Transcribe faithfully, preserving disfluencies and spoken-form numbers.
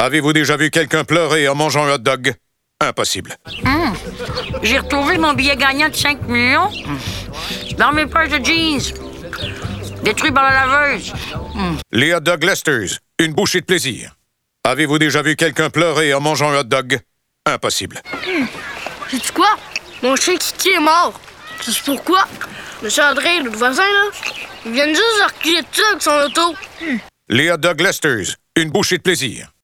Avez-vous déjà vu quelqu'un pleurer en mangeant un hot dog? Impossible. Mmh. J'ai retrouvé mon billet gagnant de cinq millions dans mes poches de jeans, détruit par la laveuse. Mmh. Les hot dog Lesters, une bouchée de plaisir. Avez-vous déjà vu quelqu'un pleurer en mangeant un hot dog? Impossible. Mmh. Sais-tu quoi? Mon chien Kiki est mort. C'est pourquoi? Monsieur André, notre voisin, là, il vient juste de reculer de ça avec son auto. Mmh. Les hot dog Lesters, une bouchée de plaisir.